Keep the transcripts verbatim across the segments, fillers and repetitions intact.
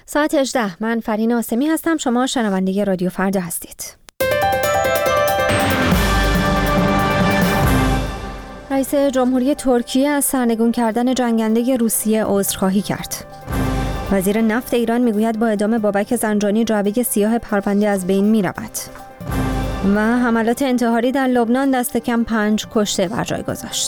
ساعت هجده. من فرین آسمی هستم. شما شنونده رادیو فردا هستید. رئیس جمهوری ترکیه از سرنگون کردن جنگنده روسیه عذرخواهی کرد. وزیر نفت ایران میگوید با اعدام بابک زنجانی جعبه سیاه پرونده از بین می رود. و حملات انتحاری در لبنان دست کم پنج کشته بر جای گذاشت.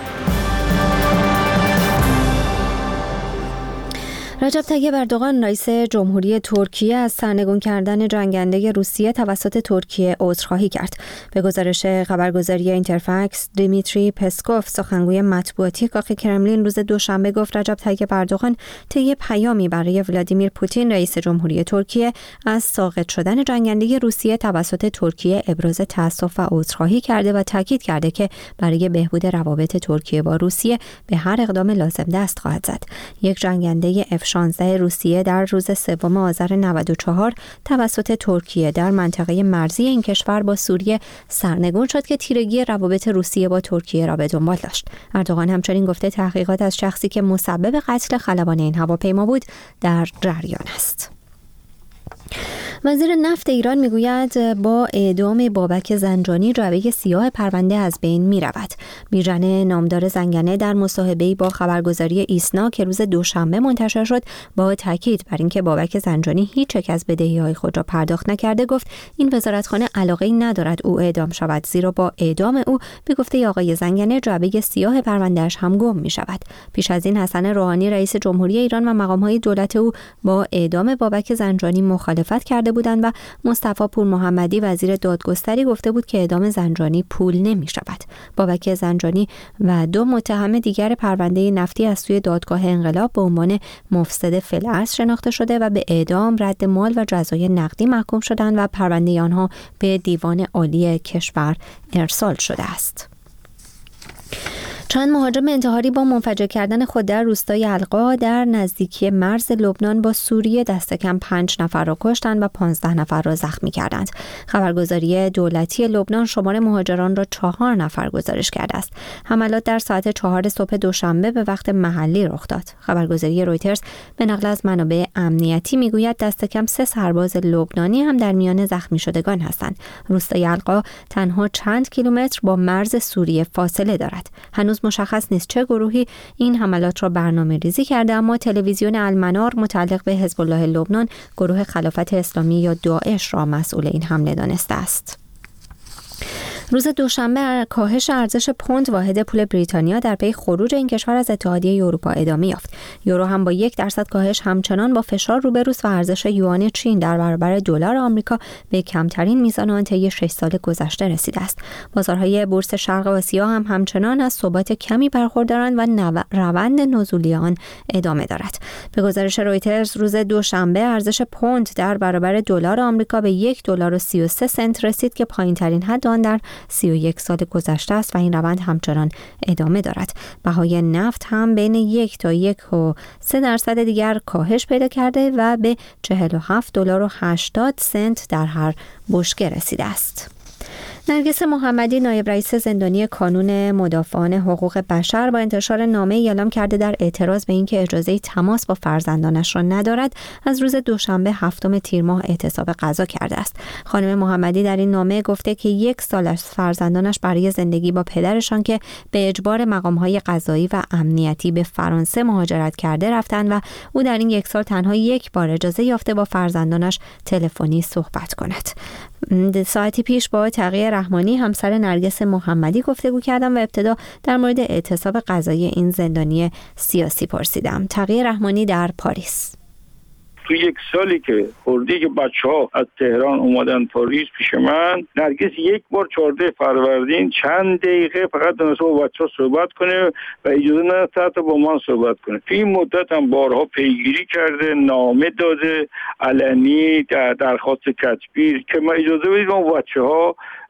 رجب طیب اردوغان رئیس جمهوری ترکیه از سرنگون کردن جنگنده روسیه توسط ترکیه عذرخواهی کرد. به گزارش خبرگزاری اینترفکس، دیمیتری پسکوف سخنگوی مطبوعاتی کاخ کرملین روز دوشنبه گفت رجب طیب اردوغان طی پیامی برای ولادیمیر پوتین رئیس جمهوری ترکیه از ساقط شدن جنگنده روسیه توسط ترکیه ابراز تأسف و عذرخواهی کرده و تاکید کرده که برای بهبود روابط ترکیه با روسیه به هر اقدام لازم دست خواهد زد. یک جنگنده اف شانزده روسیه در روز سوم آذر نود و چهار توسط ترکیه در منطقه مرزی این کشور با سوریه سرنگون شد که تیرگی روابط روسیه با ترکیه را به دنبال داشت. اردوغان همچنین گفته تحقیقات از شخصی که مسبب قتل خلبان این هواپیما بود در جریان است. وزیر نفت ایران میگوید با اعدام بابک زنجانی جعبه سیاه پرونده از بین می رود. بیژن نامدار زنگنه در مصاحبه‌ای با خبرگزاری ایسنا که روز دوشنبه منتشر شد با تاکید بر اینکه بابک زنجانی هیچ یک از بدهی‌های خود را پرداخت نکرده گفت این وزارتخانه علاقه‌ای ندارد او اعدام شود، زیرا با اعدام او به گفته آقای زنگنه جعبه سیاه پرونده‌اش هم گم می شود. پیش از این حسن روحانی رئیس جمهوری ایران و مقام‌های دولت او با اعدام بابک زنجانی مخالفت کرده بودند و مصطفی پور محمدی وزیر دادگستری گفته بود که اعدام زنجانی پول نمی شود. بابک زنجانی و دو متهم دیگر پرونده نفتی از سوی دادگاه انقلاب به عنوان مفسد فی‌الاصل شناخته شده و به اعدام، رد مال و جزای نقدی محکوم شدند و پرونده آنها به دیوان عالی کشور ارسال شده است. چند مهاجم انتحاری با منفجر کردن خود در روستای القا در نزدیکی مرز لبنان با سوریه دست کم پنج نفر را کشتند و پانزده نفر را زخمی کردند. خبرگزاری دولتی لبنان شمار مهاجران را چهار نفر گزارش کرده است. حملات در ساعت چهار صبح دوشنبه به وقت محلی رخ داد. خبرگزاری رویترز به نقل از منابع امنیتی میگوید دست کم سه سرباز لبنانی هم در میان زخمی شدگان هستند. روستای القا تنها چند کیلومتر با مرز سوریه فاصله دارد. هنوز مشخص نیست چه گروهی این حملات را برنامه ریزی کرده، اما تلویزیون المنار متعلق به حزب الله لبنان گروه خلافت اسلامی یا داعش را مسئول این حمله دانسته است. روز دوشنبه کاهش ارزش پوند واحد پول بریتانیا در پی خروج این کشور از اتحادیه اروپا ادامه یافت. یورو هم با یک درصد کاهش همچنان با فشار روبروست و ارزش یوان چین در برابر دلار آمریکا به کمترین میزان آن طی شش سال گذشته رسیده است. بازارهای بورس شرق آسیا هم همچنان از ثبات کمی برخوردارند و نو... روند نزولی آن ادامه دارد. به گزارش رویترز روز دوشنبه ارزش پوند در برابر دلار آمریکا به یک دلار و سی و سه سنت رسید که پایین‌ترین حد آن در سی و یک سال گذشته است و این روند همچنان ادامه دارد. بهای نفت هم بین یک تا یک و سه درصد دیگر کاهش پیدا کرده و به چهل و هفت دلار و هشتاد سنت در هر بشکه رسیده است. نرگس محمدی نایب رئیس زندانی کانون مدافعان حقوق بشر با انتشار نامه اعلام کرده در اعتراض به اینکه اجازه تماس با فرزندانش را ندارد از روز دوشنبه هفتم تیر ماه اعتصاب غذا کرده است. خانم محمدی در این نامه گفته که یک سال از فرزندانش برای زندگی با پدرشان که به اجبار مقام‌های قضایی و امنیتی به فرانسه مهاجرت کرده رفتند و او در این یک سال تنها یک بار اجازه یافته با فرزندانش تلفنی صحبت کند. ساعتی پیش با تقی رحمانی همسر نرگس محمدی گفتگو کردم و ابتدا در مورد اعتصاب قضایی این زندانی سیاسی پرسیدم. تقی رحمانی در پاریس: تو یک سالی که خوردی که بچه ها از تهران اومدن پاریس پیش من، نرگس یک بار چهارده فروردین چند دقیقه فقط دانسته با بچه ها صحبت کنه و اجازه نداشته حتی با من صحبت کنه. تو این مدت هم بارها پیگیری کرده، نامه داده، علنی درخواست کتبی که من اجازه بدید با بچه ها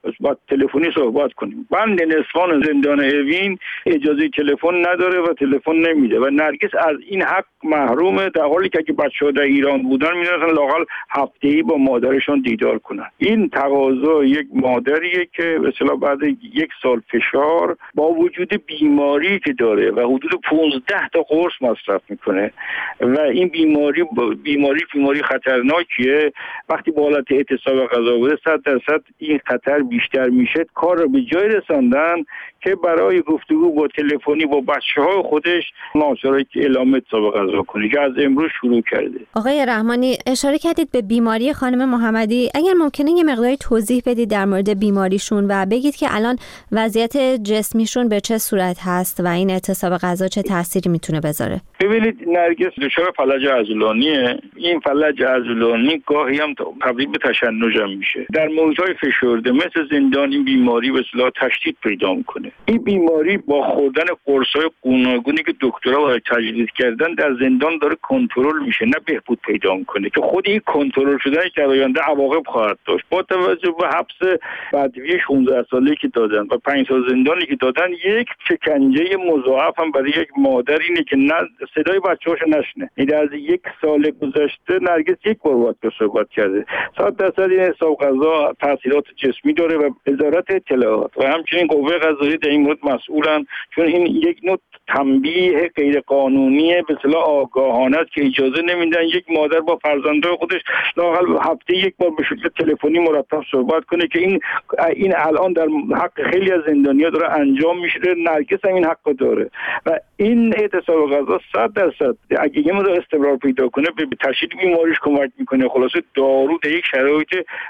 باید تلفنی صحبت کنیم. بند نسوان زندان اوین اجازه تلفن نداره و تلفن نمیده و نرگس از این حق محرومه، در حالی که اگه بچه‌ها در ایران بودن می‌رفتن لااقل هفته‌ای با مادرشون دیدار کنن. این تقاضا یک مادریه که به اصطلاح بعد یک سال فشار با وجود بیماری که داره و حدود پانزده تا قرص مصرف میکنه و این بیماری بیماری بیماری خطرناکیه، وقتی با حالت اعتصاب غذا بوده صد درصد این خطر بیشتر میشه. کار رو به جای رساندن که برای گفتگو با تلفنی با بچه‌های خودش ناچاره که اعلام اعتصاب غذا کنه که از امروز شروع کرده. آقای رحمانی اشاره کردید به بیماری خانم محمدی، اگر ممکنه یه مقداری توضیح بدید در مورد بیماریشون و بگید که الان وضعیت جسمیشون به چه صورت هست و این اعتصاب غذا چه تأثیری میتونه بذاره؟ ببینید نرگس دچار فلج عضلانیه. این فلج عضلانی گاهی هم تبدیل به تشنج هم میشه. در محیط‌های فشرده مثل زندان این بیماری به اصطلاح تشدید پیدا میکنه. این بیماری با خوردن قرص‌های گوناگونی که دکترها برای تجویز کردن در زندان داره کنترل میشه، نه بهبود پیدا میکنه که خود این کنترل شدن در آینده عواقب خواهد داشت. با توجه به حبس بدوی شانزده ساله‌ای که دادن و پنج سال زندانی که دادن، یک شکنجه مضاعف هم برای یک مادر اینه که نه صدای بچه‌هاش نشنه. این از یک سال گذشته نرگس یک بار باید صحبت کرده. صد درصد این اعتصاب غذا تاثیرات جسمی داره و وزارت اطلاعات و همچنین قوه قضاییه در این مورد مسئولن، چون این یک نوع تنبیه غیر قانونی به اصطلاح آگاهانه است که اجازه نمیدن یک مادر با فرزندان خودش لااقل هفته یک بار به شکل تلفنی مرتب صحبت کنه که این این الان در حق خیلی از زندانی‌ها داره انجام میشه. نرگس هم این حق داره و این اعتصاب غذا صد درصد اگه یه مقدار استمرار پیدا کنه به تشدید بیماریش کمک میکنه. خلاصه دارو در یک شرایط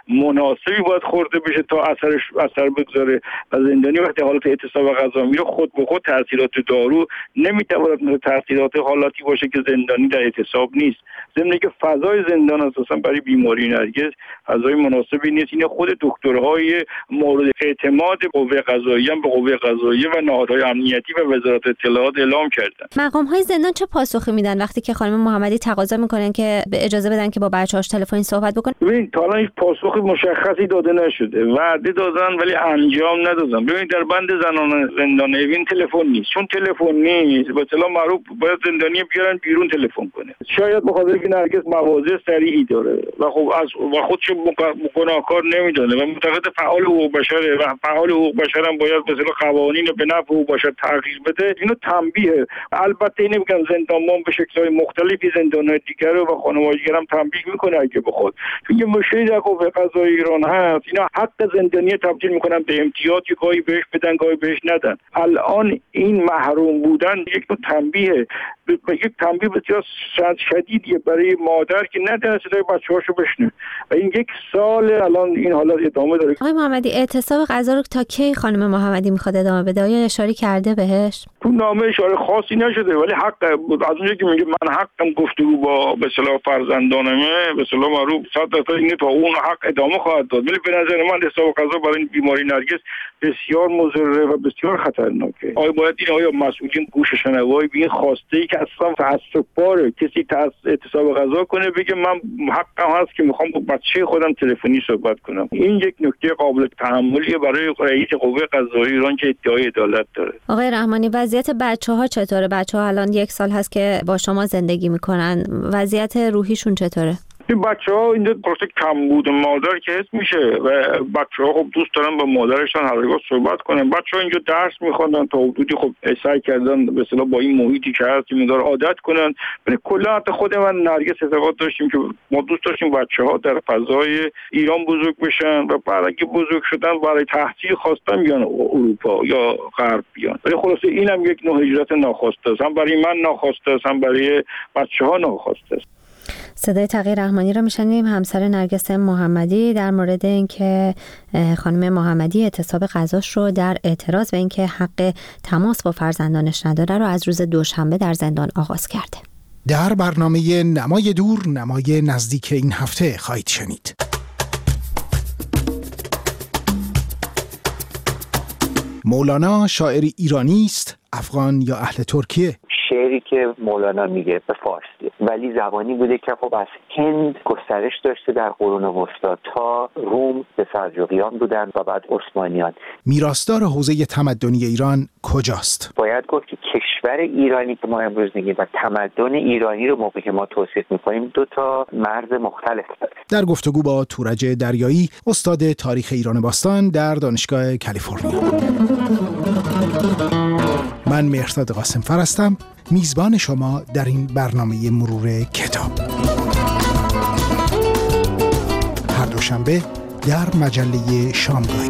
مناسبی باید خورده بشه تا اثرش اثر بگذاره و زندانی وقتی حالت اعتصاب غذا میره خود به خود تاثیرات دارو نمیتواند مثل تاثیرات حالاتی باشه که زندانی در اعتصاب نیست. ضمن که فضای زندان اساسا برای بیماری نرگس فضای مناسبی نیست. این خود دکترهای مورد اعتماد قوه قضاییه هم به قوه قضاییه و نهادهای امنیتی و وزارت اطلاعات اعلام کردن. مقام‌های زندان چه پاسخی میدن وقتی که خانم محمدی تقاضا میکنن که به اجازه بدن که با بچه‌هاش تلفنی صحبت بکنه؟ ببین تا الان هیچ پاسخ مشخصی داده نشده. وعده دادن ولی انجام ندادن. ببین در بند زنان زندان اوین تلفن نیست. چون تلفن نیست به اصطلاح معروف باید زندانی بیارن بیرون تلفن کنه. شاید به خاطر که نرگس مواضع صریحی داره و خب از و خودش گناهکار نمیدونه و معتقد فعال حقوق بشره و فعال حقوق بشر هم باید به اصطلاح قوانین به نفع حقوق بشر تغییر بده. اینو تنبیه. البته اینو میگن زندانبان به شکل‌های مختلفی زندان‌های دیگر و خانواده دیگر هم تنبیه میکنه اگه بخواد. چون یه مشکلی در قوه قضاییه ایران هست. اینا حق زندانی تبدیل میکنن به امتیاز، که گاهی بهش بدن گاهی بهش ندن. الان این محروم بودن یک نوع تنبیه، یک تنبیه بسیار شدیدیه برای مادر که ندونه صدای بچه‌هاشو بشنوه و این یک سال الان این حالت ادامه داره. آقای محمدی اعتصاب غذا رو تا کی خانم محمدی میخواد ادامه بده؟ آیا اشاره کرده بهش؟ تو نامه اشاره خاصی نشده ولی حق از اونجایی که میگه من حقم گفتگو با به اصطلاح فرزندانمه به اصطلاح معروف صد درصد اینه تا اون حق ادامه خواهد داد. ولی به نظر من اعتصاب غذا برای این بیماری نرگس بسیار مضر و بسیار خطرناکه. آیا باید این آیا مسئولین گوش شنوایی به این خواسته ای که اصلا تعصب باره کسی اعتصاب غذا کنه بگه من حقم هست که میخوام با بچه خودم تلفنی صحبت کنم؟ این یک نکته قابل تحملیه برای رئیس قوه قضاییه ایران که ادعای عدالت داره. آقای رحمانی وضعیت بچه‌ها چطوره؟ بچه‌ها الان یک سال هست که با شما زندگی میکنن، وضعیت روحیشون چطوره؟ این بچه‌ها اینجا پروسه کمبود مادر که حس میشه و بچه‌ها خب دوست دارن با مادرشون هر روز صحبت کنن. بچه‌ها اینجا درس می‌خونن تا حدودی خب سعی کردن به اصطلاح با این محیطی که هست مقدار عادت کنن. ولی کلا حتی خود من نرگس اعتقاد داشتیم که ما دوست داشتیم بچه‌ها در فضای ایران بزرگ بشن و بعد اگه بزرگ شدن برای تحصیل خواستن بیان اروپا یا غرب بیان. ولی خلاصه اینم یک نوع هجرت ناخواسته است، هم برای من ناخواسته است هم برای بچه‌ها ناخواسته است. صدای تقی رحمانی را میشنیم، همسر نرگس محمدی، در مورد اینکه خانم محمدی اعتصاب غذاش رو در اعتراض به اینکه حق تماس با فرزندانش نداره رو از روز دوشنبه در زندان آغاز کرده. در برنامه نمای دور نمای نزدیک این هفته خواهید شنید. مولانا شاعر ایرانی است، افغان یا اهل ترکیه؟ شعری که مولانا میگه به فارسی، ولی زبانی بوده که خب از هند گسترش داشته در قرون وسطا تا روم به سلجوقیان بودن و بعد عثمانیان. میراثدار حوزه تمدنی ایران کجاست؟ باید گفت که کشور ایرانی که ما امروز میگیم و تمدن ایرانی رو موقعی که ما توصیف میکنیم دو تا مرز مختلف داره. در گفتگو با تورج دریایی، استاد تاریخ ایران باستان در دانشگاه کالیفرنیا. من مهرداد قاسمفر هستم، میزبان شما در این برنامه مرور کتاب. هر دوشنبه در مجله شامگاهی.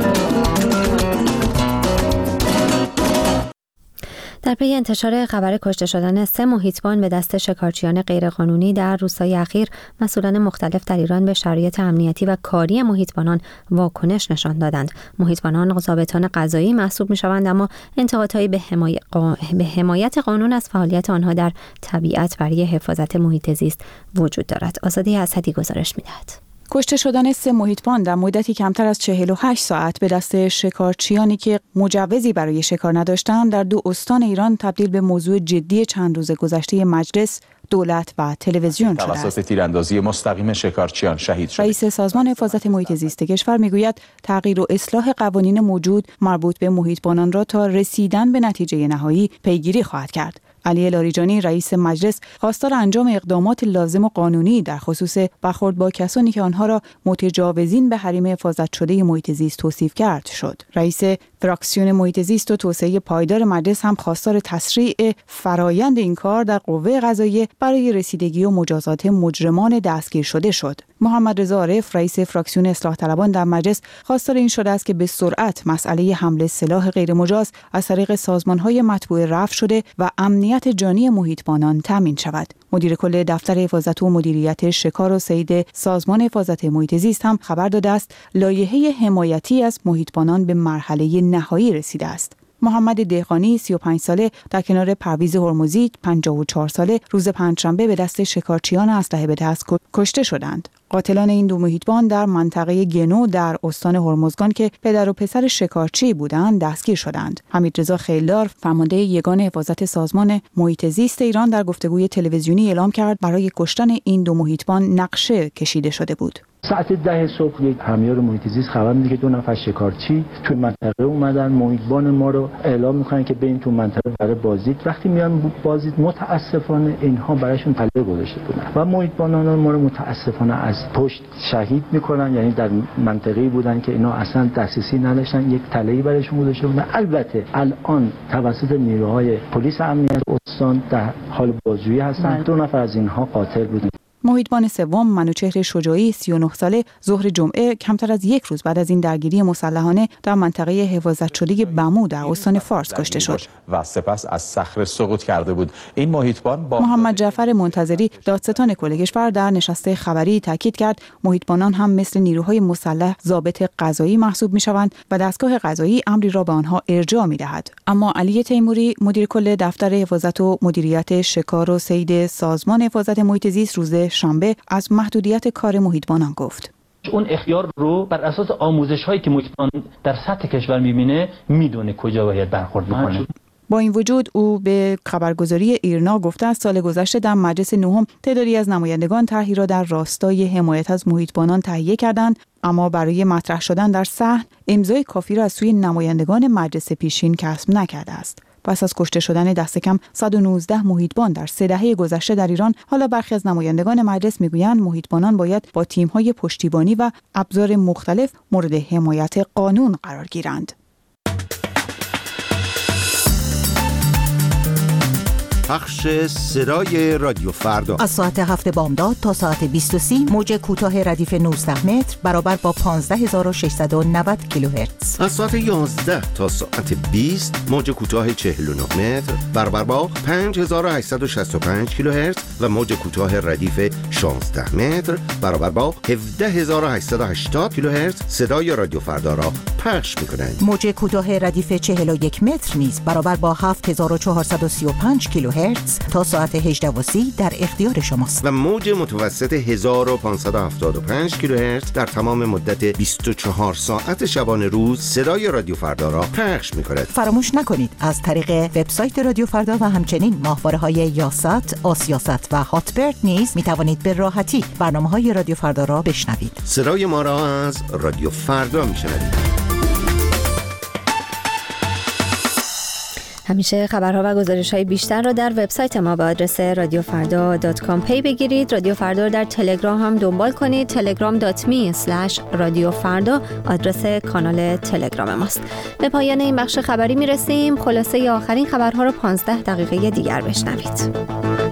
در پی انتشار خبر کشته شدن سه محیطبان به دست شکارچیان غیرقانونی در روزهای اخیر، مسئولان مختلف در ایران به شرایط امنیتی و کاری محیطبانان واکنش نشان دادند. محیطبانان ضابطان قضایی محسوب می‌شوند، اما انتقادهایی به حمایت به حمایت قانون از فعالیت آنها در طبیعت برای حفاظت محیط زیست وجود دارد. آزاده اسدی گزارش می‌دهد. کشته شدن سه محیطبان در مدتی کمتر از چهل و هشت ساعت به دست شکارچیانی که مجوزی برای شکار نداشتند در دو استان ایران تبدیل به موضوع جدی چند روز گذشته مجلس، دولت و تلویزیون شده است. توسط تیراندازی مستقیم شکارچیان شهید شد. رئیس سازمان حفاظت محیط زیست کشور میگوید تغییر و اصلاح قوانین موجود مربوط به محیطبانان را تا رسیدن به نتیجه نهایی پیگیری خواهد کرد. علی لاریجانی رئیس مجلس خواستار انجام اقدامات لازم و قانونی در خصوص برخورد با کسانی که آنها را متجاوزین به حریم حفاظت شده محیط زیست توصیف کرد شد. رئیس فراکسیون محیط زیست و توسعه پایدار مجلس هم خواستار تسریع فرایند این کار در قوه قضاییه برای رسیدگی و مجازات مجرمان دستگیر شده شد. محمد رضا عارف رئیس فراکسیون اصلاح طلبان در مجلس خواستار این شده است که به سرعت مسئله حمل سلاح غیرمجاز از طریق سازمان‌های مطبوعه رفع شده و امنیت جانی محیطبانان تامین شود. مدیر کل دفتر حفاظت و مدیریت شکار و صید سازمان حفاظت محیط زیست هم خبر داده است لایحه حمایتی از محیطبانان به مرحله نهایی رسیده است. محمد دهقانی سی و پنج ساله در کنار پرویز هرمزی پنجاه و چهار ساله روز پنجشنبه به دست شکارچیان اسلحه به دست کشته شدند. قاتلان این دو محیطبان در منطقه گنو در استان هرمزگان که پدر و پسر شکارچی بودند دستگیر شدند. حمیدرضا خیلدار فرمانده یگان حفاظت سازمان محیط زیست ایران در گفتگوی تلویزیونی اعلام کرد برای کشتن این دو محیطبان نقشه کشیده شده بود. ساعت ده صبح یک همیار محیط زیست خبر میده که دو نفر شکارچی تو منطقه اومدن، محیطبان ما رو اعلام میکنن که بریم تو منطقه برای بازدید. وقتی میان بازدید متاسفانه اینها براشون تله گذاشته بودن و محیطبانان ما رو متاسفانه از پشت شهید میکنن، یعنی در منطقه‌ای بودن که اینا اصلا دسترسی نداشتن، یک تله‌ای براشون گذاشته بودن. البته الان توسط نیروهای پلیس امنیت استان در حال بازجویی هستن. دو نفر از اینها قاتل بودن. محیطبان سوم منوچهر شجاعی سی و نه ساله ظهر جمعه کمتر از یک روز بعد از این درگیری مسلحانه در منطقه حفاظت شده بمو در استان فارس کشته شد و سپس از صخره سقوط کرده بود. این محیطبان با محمد جعفر منتظری دادستان کل کشور در نشست خبری تاکید کرد محیطبانان هم مثل نیروهای مسلح ضابط قضایی محسوب میشوند و دستگاه قضایی امری را به آنها ارجاع میدهد. اما علی تیموری مدیر کل دفتر حفاظت و مدیریت شکار و صید سازمان حفاظت محیط زیست روز شنبه از محدودیت کار محیطبانان گفت. اون اختیار رو بر اساس آموزش هایی که محیطبان در سطح کشور میبینه میدونه کجا باید برخورد بکنه. با این وجود او به خبرگزاری ایرنا گفته است سال گذشته در مجلس نهم تعدادی از نمایندگان طرحی را در راستای حمایت از محیطبانان تهیه کردند، اما برای مطرح شدن در صحن امضای کافی را از سوی نمایندگان مجلس پیشین کسب نکرده است. پس از کشته شدن دست کم صد و نوزده محیطبان در سه دهه گذشته در ایران، حالا برخی از نمایندگان مجلس میگویند محیطبانان باید با تیم‌های پشتیبانی و ابزار مختلف مورد حمایت قانون قرار گیرند. پخش صدای رادیو فردا از ساعت هفت بامداد تا ساعت بیست و سی موج کوتاه ردیف نوزده متر برابر با پانزده هزار و ششصد و نود کیلوهرتز. از ساعت یازده تا ساعت بیست موج کوتاه چهل و نه متر برابر با پنج هزار و هشتصد و شصت و پنج کیلوهرتز و موج کوتاه ردیف شانزده متر برابر با هفده هزار و هشتصد و هشتاد کیلوهرتز صدای رادیو فردا را پخش می‌کنند. موج کوتاه ردیف چهل و یک متر نیز برابر با هفت هزار و چهارصد و سی و پنج کیلوهرتز کیلوهرتز تا ساعت هجده و سی در اختیار شماست. و موج متوسط هزار و پانصد و هفتاد و پنج کیلوهرتز در تمام مدت بیست و چهار ساعت شبانه روز صدای رادیو فردا را پخش می‌کند. فراموش نکنید از طریق وبسایت رادیو فردا و همچنین ماهواره‌های یاست، آسیاست و هاتبرد نیز می‌توانید به راحتی برنامه‌های رادیو فردا را بشنوید. صدای ما را از رادیو فردا می‌شنوید. همیشه خبرها و گزارش‌های بیشتر را در وبسایت ما با آدرس رادیو فردا دات کام پی بگیرید. رادیو فردا را در تلگرام هم دنبال کنید. تلگرام دات می اسلش رادیو فردا آدرس کانال تلگرام ماست. به پایان این بخش خبری میرسیم. خلاصه آخرین خبرها رو پانزده دقیقه دیگر بشنوید.